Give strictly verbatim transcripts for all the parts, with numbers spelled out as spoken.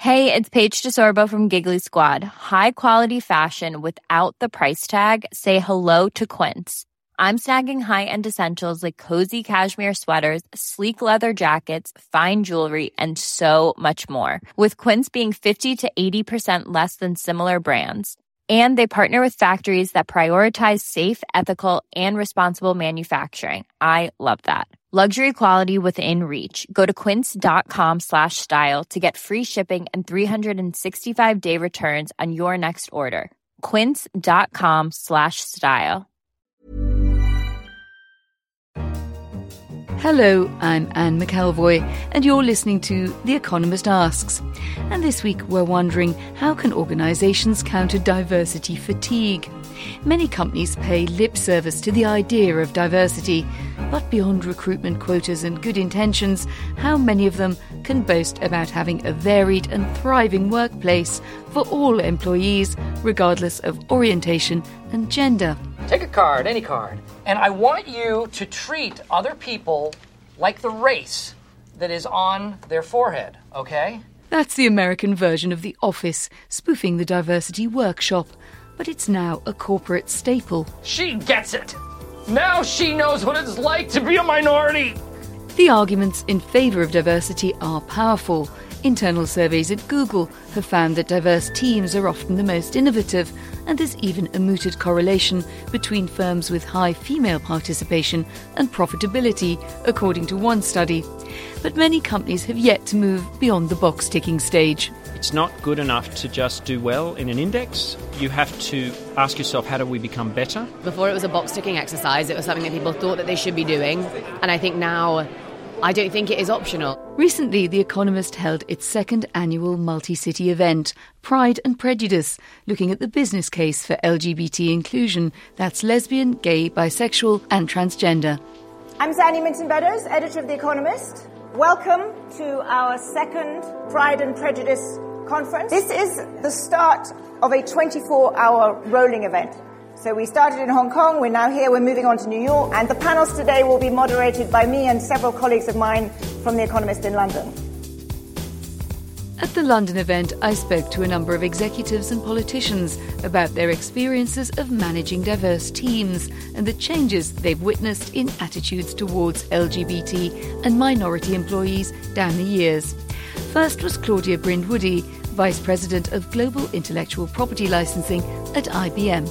Hey, it's Paige DeSorbo from Giggly Squad. High quality fashion without the price tag. Say hello to Quince. I'm snagging high-end essentials like cozy cashmere sweaters, sleek leather jackets, fine jewelry, and so much more. With Quince being fifty to eighty percent less than similar brands. And they partner with factories that prioritize safe, ethical, and responsible manufacturing. I love that. Luxury quality within reach. Go to quince.com slash style to get free shipping and three sixty-five day returns on your next order. Quince.com slash style. Hello, I'm Anne McElvoy, and you're listening to The Economist Asks. And this week we're wondering, how can organisations counter diversity fatigue? Many companies pay lip service to the idea of diversity, but beyond recruitment quotas and good intentions, how many of them can boast about having a varied and thriving workplace for all employees, regardless of orientation and gender? Take a card, any card, and I want you to treat other people like the race that is on their forehead, okay? That's the American version of The Office, spoofing the diversity workshop. But it's now a corporate staple. She gets it! Now she knows what it's like to be a minority! The arguments in favour of diversity are powerful. Internal surveys at Google have found that diverse teams are often the most innovative, and there's even a mooted correlation between firms with high female participation and profitability, according to one study. But many companies have yet to move beyond the box-ticking stage. It's not good enough to just do well in an index. You have to ask yourself, how do we become better? Before it was a box-ticking exercise, it was something that people thought that they should be doing. And I think now, I don't think it is optional. Recently, The Economist held its second annual multi-city event, Pride and Prejudice, looking at the business case for L G B T inclusion. That's lesbian, gay, bisexual and transgender. I'm Zanny Minton-Beddoes, editor of The Economist. Welcome to our second Pride and Prejudice conference. This is the start of a twenty-four hour rolling event. So we started in Hong Kong, we're now here, we're moving on to New York, and the panels today will be moderated by me and several colleagues of mine from The Economist in London. At the London event, I spoke to a number of executives and politicians about their experiences of managing diverse teams and the changes they've witnessed in attitudes towards L G B T and minority employees down the years. First was Claudia Brindwoody, Vice President of Global Intellectual Property Licensing at I B M.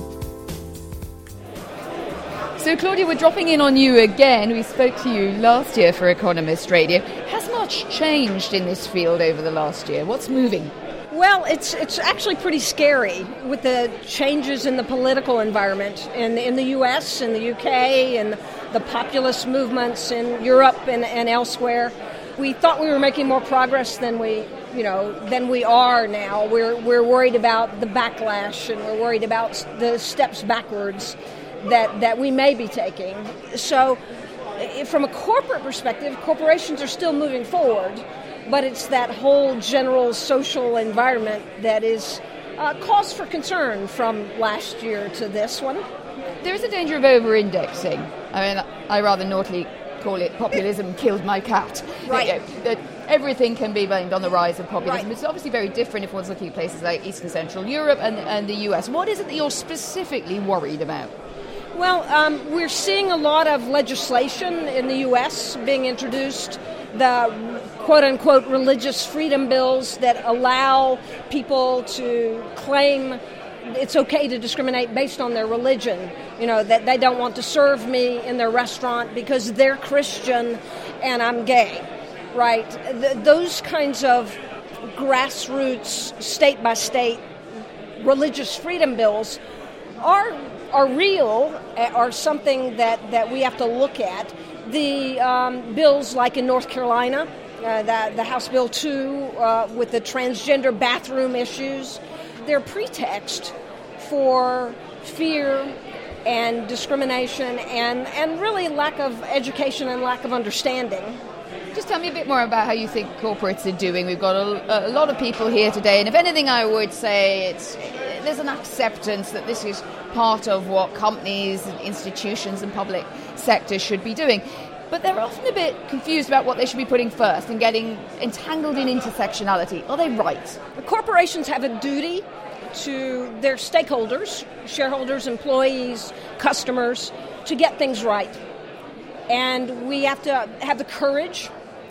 So, Claudia, we're dropping in on you again. We spoke to you last year for Economist Radio. Has much changed in this field over the last year? What's moving? Well, it's it's actually pretty scary with the changes in the political environment in, in the U S and the U K and the populist movements in Europe and, and elsewhere. We thought we were making more progress than we, you know, than we are now. We're we're worried about the backlash and we're worried about the steps backwards that, that we may be taking. So from a corporate perspective, corporations are still moving forward, but it's that whole general social environment that is uh, cause for concern from last year to this one. There is a danger of over-indexing. I mean, I rather naughtily call it populism killed my cat. Right. You know, that everything can be blamed on the rise of populism. Right. It's obviously very different if one's looking at places like East and Central Europe and, and the U S. What is it that you're specifically worried about? Well, um, we're seeing a lot of legislation in the U S being introduced, the quote-unquote religious freedom bills that allow people to claim it's okay to discriminate based on their religion. You know, that they don't want to serve me in their restaurant because they're Christian and I'm gay, right? Th- those kinds of grassroots, state-by-state religious freedom bills are are real, are something that, that we have to look at. The um, bills like in North Carolina, uh, the, the House Bill two uh, with the transgender bathroom issues, they're pretext for fear and discrimination and, and really lack of education and lack of understanding. Just tell me a bit more about how you think corporates are doing. We've got a, a lot of people here today, and if anything, I would say it's there's an acceptance that this is part of what companies and institutions and public sector should be doing. but they're often a bit confused about what they should be putting first and getting entangled in intersectionality. Are they right? The corporations have a duty to their stakeholders, shareholders, employees, customers, to get things right. And we have to have the courage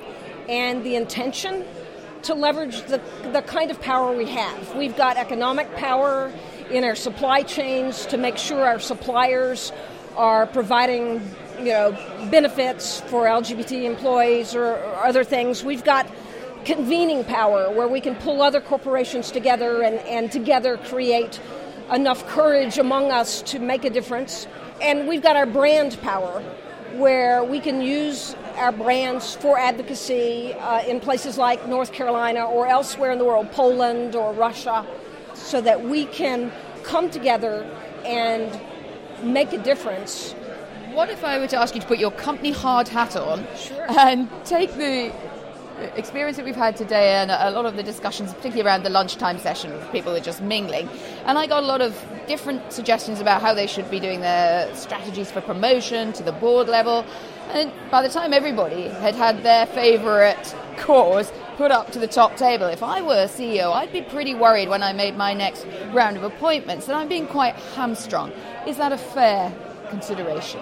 and the intention to leverage the, the kind of power we have. We've got economic power in our supply chains to make sure our suppliers are providing, you know, benefits for L G B T employees or, or other things. We've got convening power where we can pull other corporations together and, and together create enough courage among us to make a difference. And we've got our brand power where we can use our brands for advocacy uh, in places like North Carolina or elsewhere in the world, Poland or Russia, so that we can come together and make a difference. What if I were to ask you to put your company hard hat on Sure. and take the experience that we've had today and a lot of the discussions, particularly around the lunchtime session where people are just mingling, and I got a lot of different suggestions about how they should be doing their strategies for promotion to the board level, and by the time everybody had had their favourite cause put up to the top table, if I were a C E O, I'd be pretty worried when I made my next round of appointments that I'm being quite hamstrung. Is that a fair consideration?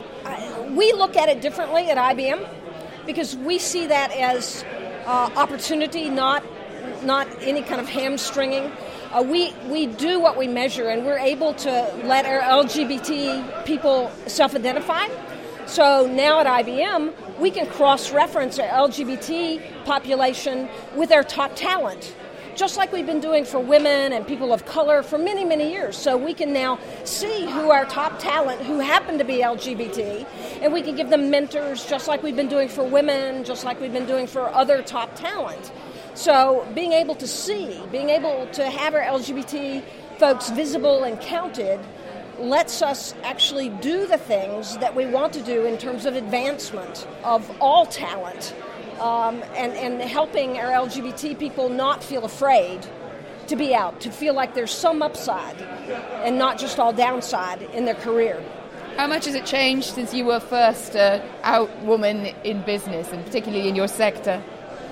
Uh, we look at it differently at I B M because we see that as uh, opportunity, not not any kind of hamstringing. Uh, we we do what we measure, and we're able to let our L G B T people self-identify. So now at I B M, we can cross-reference our L G B T population with our top talent, just like we've been doing for women and people of color for many, many years. So we can now see who our top talent, who happen to be L G B T, and we can give them mentors, just like we've been doing for women, just like we've been doing for other top talent. So being able to see, being able to have our L G B T folks visible and counted lets us actually do the things that we want to do in terms of advancement of all talent, um, and, and helping our L G B T people not feel afraid to be out, to feel like there's some upside and not just all downside in their career. How much has it changed since you were first uh, out woman in business, and particularly in your sector?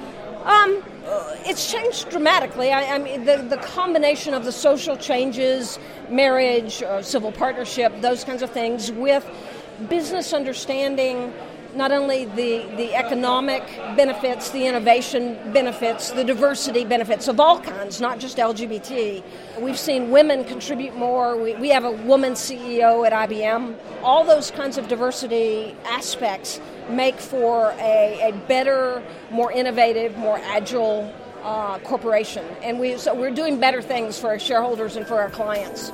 Um, it's changed dramatically. I, I mean, the, the combination of the social changes, marriage, uh, civil partnership, those kinds of things, with business understanding not only the, the economic benefits, the innovation benefits, the diversity benefits of all kinds, not just L G B T. We've seen women contribute more. We, we have a woman C E O at I B M. All those kinds of diversity aspects make for a, a better, more innovative, more agile uh, corporation. And we, so we're doing better things for our shareholders and for our clients.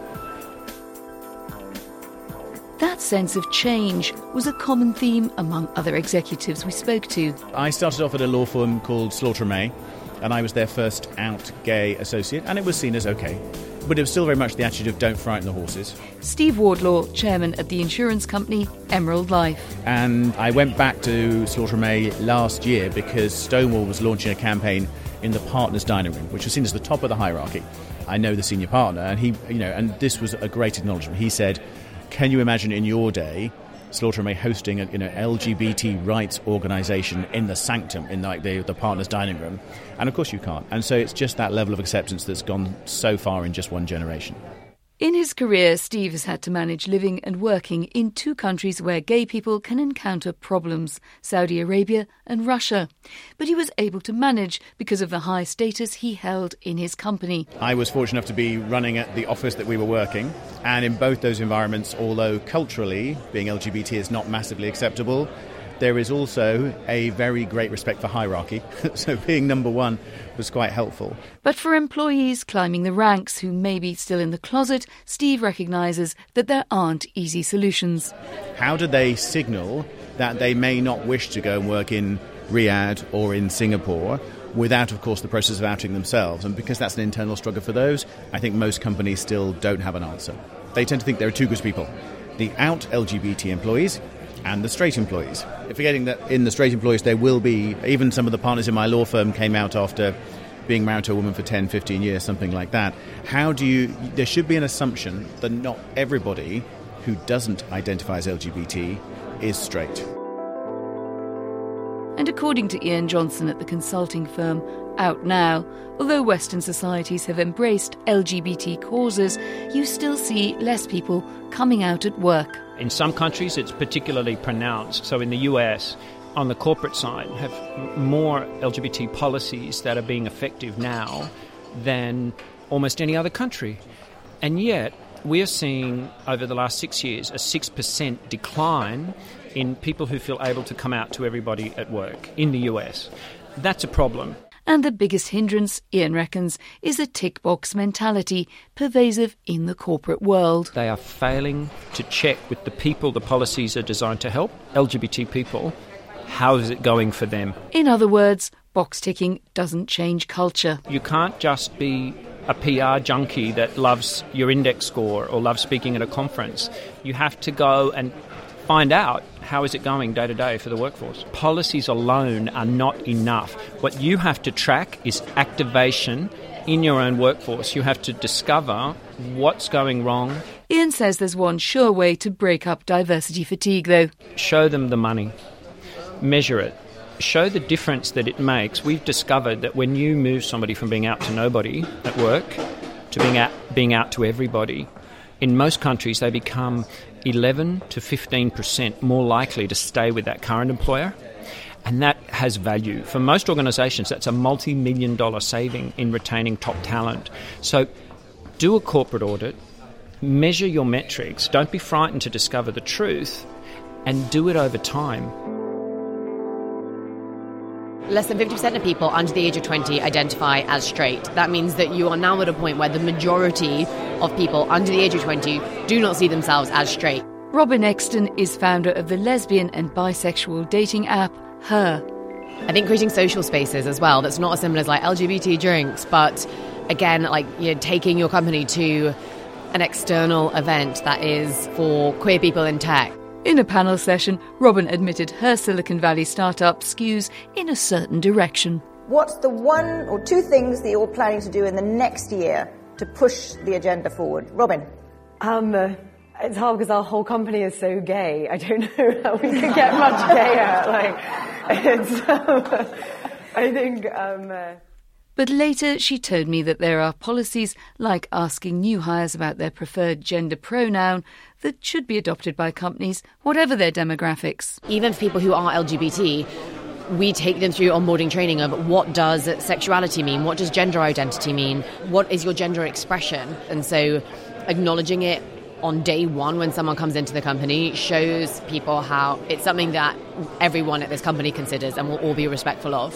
That sense of change was a common theme among other executives we spoke to. I started off at a law firm called Slaughter and May, and I was their first out gay associate, and it was seen as okay. But it was still very much the attitude of don't frighten the horses. Steve Wardlaw, chairman at the insurance company Emerald Life. And I went back to Slaughter and May last year because Stonewall was launching a campaign in the partners' dining room, which was seen as the top of the hierarchy. I know the senior partner, and he, you know, and this was a great acknowledgement. He said, can you imagine in your day Slaughter and May hosting a you know, L G B T rights organisation in the sanctum, in like the, the partner's dining room? And of course you can't. And so it's just that level of acceptance that's gone so far in just one generation. In his career, Steve has had to manage living and working in two countries where gay people can encounter problems, Saudi Arabia and Russia. But he was able to manage because of the high status he held in his company. I was fortunate enough to be running at the office that we were working, and in both those environments, although culturally being L G B T is not massively acceptable, there is also a very great respect for hierarchy, so being number one was quite helpful. But for employees climbing the ranks who may be still in the closet, Steve recognises that there aren't easy solutions. How do they signal that they may not wish to go and work in Riyadh or in Singapore without, of course, the process of outing themselves? And because that's an internal struggle for those, I think most companies still don't have an answer. They tend to think there are two groups of people: the out L G B T employees and the straight employees. Forgetting that in the straight employees there will be, even some of the partners in my law firm came out after being married to a woman for ten, fifteen years, something like that. How do you, there should be an assumption that not everybody who doesn't identify as L G B T is straight. And according to Ian Johnson at the consulting firm Out Now, although Western societies have embraced L G B T causes, you still see less people coming out at work. In some countries, it's particularly pronounced. So in the U S, on the corporate side, have more L G B T policies that are being effective now than almost any other country. And yet, we are seeing, over the last six years, a six percent decline in people who feel able to come out to everybody at work in the U S. That's a problem. And the biggest hindrance, Ian reckons, is a tick-box mentality pervasive in the corporate world. They are failing to check with the people the policies are designed to help, L G B T people. How is it going for them? In other words, box-ticking doesn't change culture. You can't just be a P R junkie that loves your index score or loves speaking at a conference. You have to go and find out how is it going day to day for the workforce. Policies alone are not enough. What you have to track is activation in your own workforce. You have to discover what's going wrong. Ian says there's one sure way to break up diversity fatigue, though. Show them the money. Measure it. Show the difference that it makes. We've discovered that when you move somebody from being out to nobody at work to being out, being out to everybody, in most countries they become eleven to fifteen percent more likely to stay with that current employer. And that has value. For most organisations, that's a multi-million dollar saving in retaining top talent. So do a corporate audit, measure your metrics, don't be frightened to discover the truth, and do it over time. Less than fifty percent of people under the age of twenty identify as straight. That means that you are now at a point where the majority of people under the age of twenty do not see themselves as straight. Robin Exton is founder of the lesbian and bisexual dating app Her. I think creating social spaces as well, that's not as simple as like L G B T drinks, but again, like, you know, taking your company to an external event that is for queer people in tech. In a panel session, Robin admitted her Silicon Valley startup skews in a certain direction. What's the one or two things that you're planning to do in the next year to push the agenda forward? Robin? Um, uh, it's hard because our whole company is so gay. I don't know how we could get much gayer. Like, it's, um, I think... Um, uh, But later she told me that there are policies like asking new hires about their preferred gender pronoun that should be adopted by companies, whatever their demographics. Even for people who are L G B T, we take them through onboarding training of what does sexuality mean, what does gender identity mean, what is your gender expression. And so acknowledging it on day one when someone comes into the company shows people how it's something that everyone at this company considers and will all be respectful of.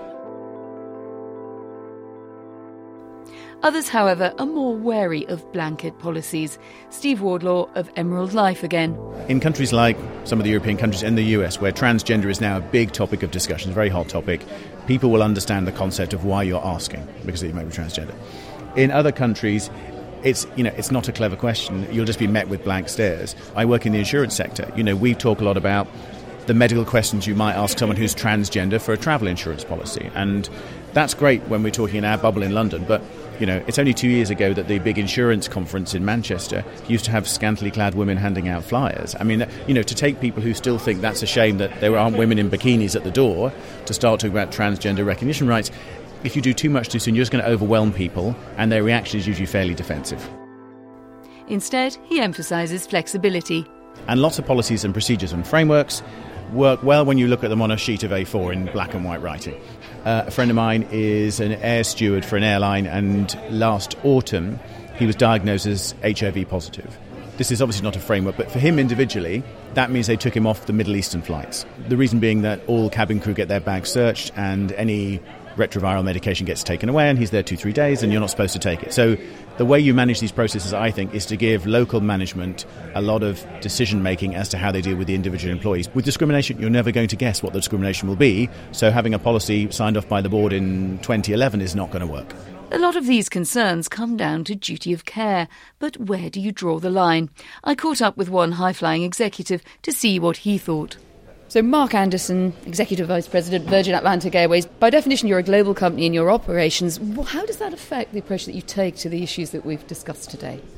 Others, however, are more wary of blanket policies. Steve Wardlaw of Emerald Life again. In countries like some of the European countries and the U S, where transgender is now a big topic of discussion, a very hot topic, people will understand the concept of why you're asking, because you may be transgender. In other countries, it's, you know, it's not a clever question. You'll just be met with blank stares. I work in the insurance sector. You know, we talk a lot about the medical questions you might ask someone who's transgender for a travel insurance policy. And that's great when we're talking in our bubble in London, but you know, it's only two years ago that the big insurance conference in Manchester used to have scantily clad women handing out flyers. I mean, you know, to take people who still think that's a shame that there aren't women in bikinis at the door to start talking about transgender recognition rights, if you do too much too soon, you're just going to overwhelm people, and their reaction is usually fairly defensive. Instead, he emphasises flexibility. And lots of policies and procedures and frameworks work well when you look at them on a sheet of A four in black and white writing. Uh, a friend of mine is an air steward for an airline, and last autumn he was diagnosed as H I V positive. This is obviously not a framework, but for him individually, that means they took him off the Middle Eastern flights. The reason being that all cabin crew get their bags searched and any retroviral medication gets taken away, and he's there two, three days, and you're not supposed to take it. So the way you manage these processes, I think, is to give local management a lot of decision-making as to how they deal with the individual employees. With discrimination, you're never going to guess what the discrimination will be, so having a policy signed off by the board in twenty eleven is not going to work. A lot of these concerns come down to duty of care, but where do you draw the line? I caught up with one high-flying executive to see what he thought. So Mark Anderson, Executive Vice President, Virgin Atlantic Airways. By definition, you're a global company in your operations. How does that affect the approach that you take to the issues that we've discussed today?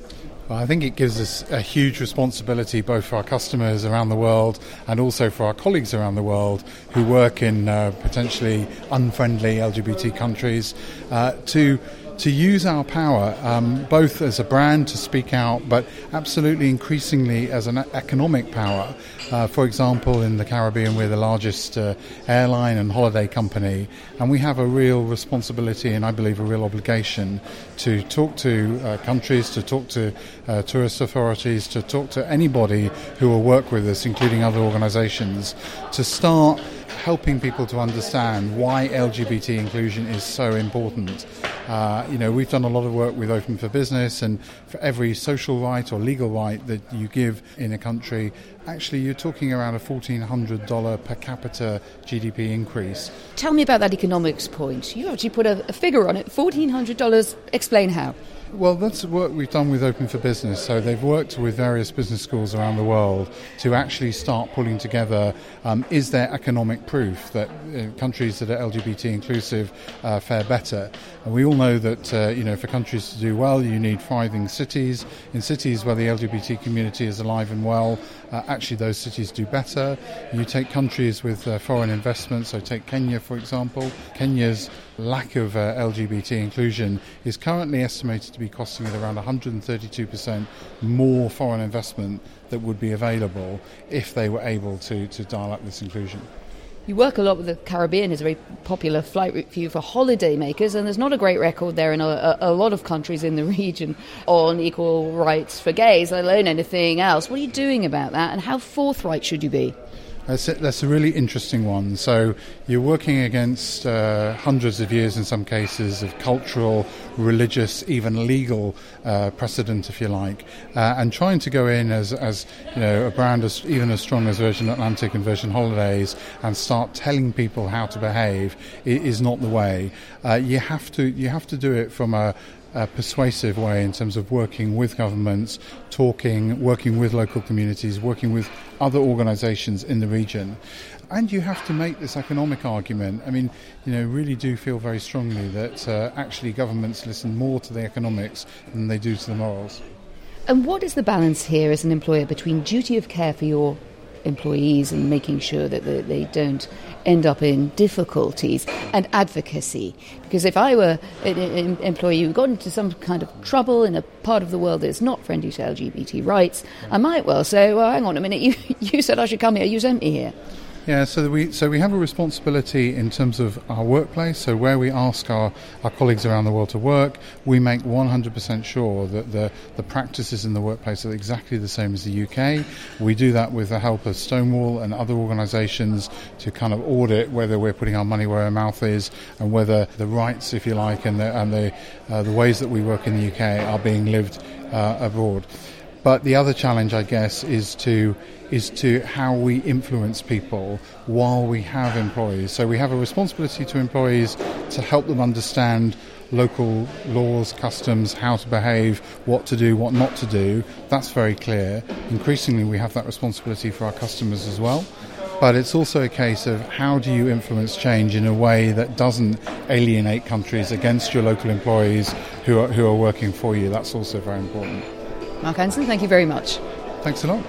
Well, I think it gives us a huge responsibility both for our customers around the world and also for our colleagues around the world who work in uh, potentially unfriendly L G B T countries uh, to to use our power, um, both as a brand to speak out, but absolutely increasingly as an economic power. Uh, for example, in the Caribbean, we're the largest uh, airline and holiday company, and we have a real responsibility and I believe a real obligation to talk to uh, countries, to talk to uh, tourist authorities, to talk to anybody who will work with us, including other organisations, to start helping people to understand why L G B T inclusion is so important. Uh, you know, we've done a lot of work with Open for Business, and for every social right or legal right that you give in a country, actually you're talking around a fourteen hundred dollars per capita G D P increase. Tell me about that economics point. You actually put a, a figure on it, fourteen hundred dollars. Explain how. Well, that's the work we've done with Open for Business. So they've worked with various business schools around the world to actually start pulling together, um, is there economic proof that uh, countries that are L G B T inclusive uh, fare better? And we all know that, uh, you know, for countries to do well, you need thriving cities. In cities where the L G B T community is alive and well, uh, actually those cities do better. You take countries with uh, foreign investment, so take Kenya, for example. Kenya's lack of uh, L G B T inclusion is currently estimated to be costing it around one hundred thirty-two percent more foreign investment that would be available if they were able to, to dial up this inclusion. You work a lot with the Caribbean. It's a very popular flight route for you for holiday makers, and there's not a great record there in a, a, a lot of countries in the region on equal rights for gays, let alone anything else. What are you doing about that, and how forthright should you be? That's a, that's a really interesting one. So you're working against uh, hundreds of years in some cases of cultural, religious, even legal uh, precedent, if you like, uh, and trying to go in as, as you know, a brand as, even as strong as Virgin Atlantic and Virgin Holidays and start telling people how to behave is not the way. Uh, you have to you have to do it from a a persuasive way in terms of working with governments, talking, working with local communities, working with other organisations in the region. And you have to make this economic argument. I mean, you know, really do feel very strongly that uh, actually governments listen more to the economics than they do to the morals. And what is the balance here as an employer between duty of care for your employees and making sure that they, they don't end up in difficulties and advocacy? Because if I were an employee who got into some kind of trouble in a part of the world that's not friendly to L G B T rights, I might well say, well, hang on a minute, you, you said I should come here, you sent me here. Yeah, so we so we have a responsibility in terms of our workplace. So where we ask our, our colleagues around the world to work, we make one hundred percent sure that the, the practices in the workplace are exactly the same as the U K. We do that with the help of Stonewall and other organisations to kind of audit whether we're putting our money where our mouth is and whether the rights, if you like, and the, and the, uh, the ways that we work in the U K are being lived uh, abroad. But the other challenge, I guess, is to is to how we influence people while we have employees. So we have a responsibility to employees to help them understand local laws, customs, how to behave, what to do, what not to do. That's very clear. Increasingly, we have that responsibility for our customers as well. But it's also a case of how do you influence change in a way that doesn't alienate countries against your local employees who are, who are working for you. That's also very important. Mark Hanson, thank you very much. Thanks a lot.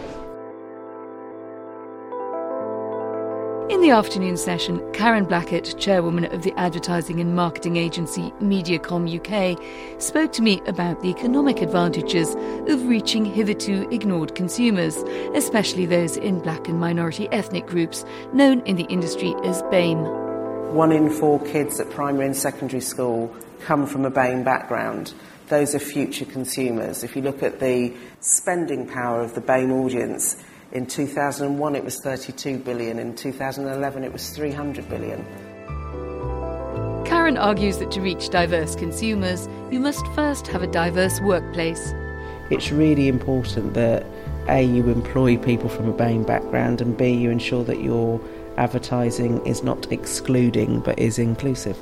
In the afternoon session, Karen Blackett, chairwoman of the advertising and marketing agency Mediacom U K, spoke to me about the economic advantages of reaching hitherto ignored consumers, especially those in black and minority ethnic groups, known in the industry as BAME. One in four kids at primary and secondary school come from a BAME background. Those are future consumers. If you look at the spending power of the BAME audience, in two thousand one it was thirty-two billion, in two thousand eleven it was three hundred billion. Karen argues that to reach diverse consumers, you must first have a diverse workplace. It's really important that A, you employ people from a BAME background, and B, you ensure that your advertising is not excluding but is inclusive.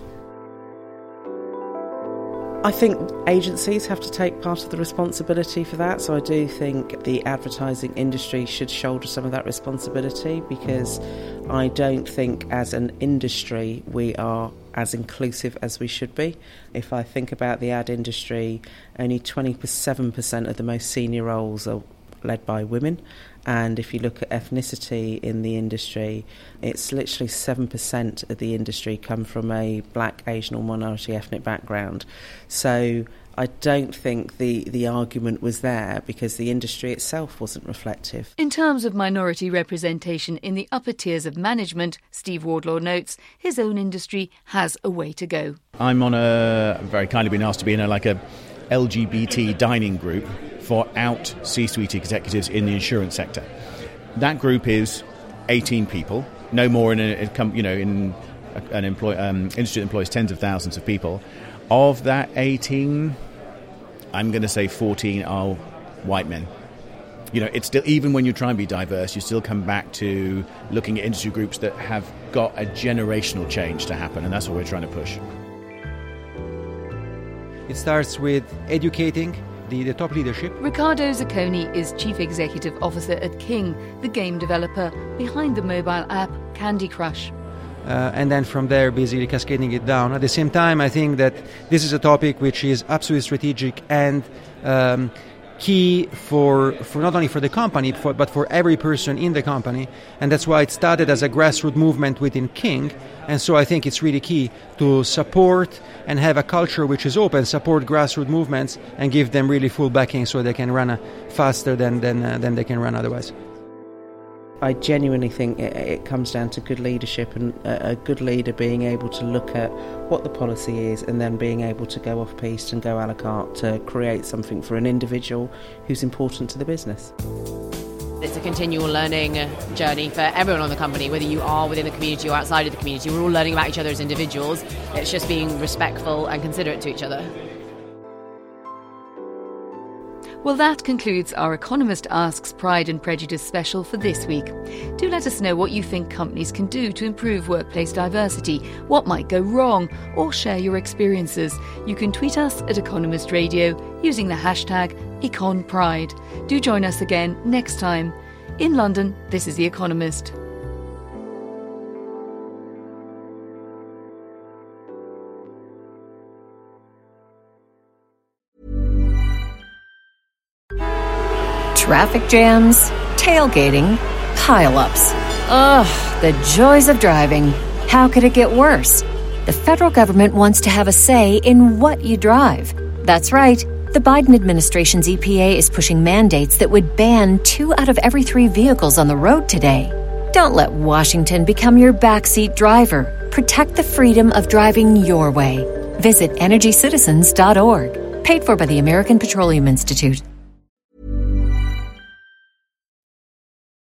I think agencies have to take part of the responsibility for that, so I do think the advertising industry should shoulder some of that responsibility, because I don't think as an industry we are as inclusive as we should be. If I think about the ad industry, only twenty-seven percent of the most senior roles are led by women. And if you look at ethnicity in the industry, it's literally seven percent of the industry come from a black, Asian or minority ethnic background. So I don't think the, the argument was there because the industry itself wasn't reflective. In terms of minority representation in the upper tiers of management, Steve Wardlaw notes his own industry has a way to go. I'm on a, very kindly been asked to be in a, like a L G B T dining group for out C-suite executives in the insurance sector. That group is eighteen people, no more in a, you know, in an employ, um, industry that employs tens of thousands of people. Of that eighteen, I'm going to say fourteen are white men. You know, it's still, even when you try and be diverse, you still come back to looking at industry groups that have got a generational change to happen, and that's what we're trying to push. It starts with educating the, the top leadership. Riccardo Zacconi is Chief Executive Officer at King, the game developer behind the mobile app Candy Crush. Uh, and then from there basically cascading it down. At the same time, I think that this is a topic which is absolutely strategic and um, key for, for not only for the company, for, but for every person in the company. And that's why it started as a grassroots movement within King. And so I think it's really key to support and have a culture which is open, support grassroots movements and give them really full backing so they can run uh, faster than, than, uh, than they can run otherwise. I genuinely think it, it comes down to good leadership and a, a good leader being able to look at what the policy is and then being able to go off-piste and go a la carte to create something for an individual who's important to the business. It's a continual learning journey for everyone on the company, whether you are within the community or outside of the community. We're all learning about each other as individuals. It's just being respectful and considerate to each other. Well, that concludes our Economist Asks Pride and Prejudice special for this week. Do let us know what you think companies can do to improve workplace diversity, what might go wrong, or share your experiences. You can tweet us at Economist Radio using the hashtag EconPride. Do join us again next time. In London, this is The Economist. Traffic jams, tailgating, pile-ups. Ugh, the joys of driving. How could it get worse? The federal government wants to have a say in what you drive. That's right. The Biden administration's E P A is pushing mandates that would ban two out of every three vehicles on the road today. Don't let Washington become your backseat driver. Protect the freedom of driving your way. Visit energy citizens dot org. Paid for by the American Petroleum Institute.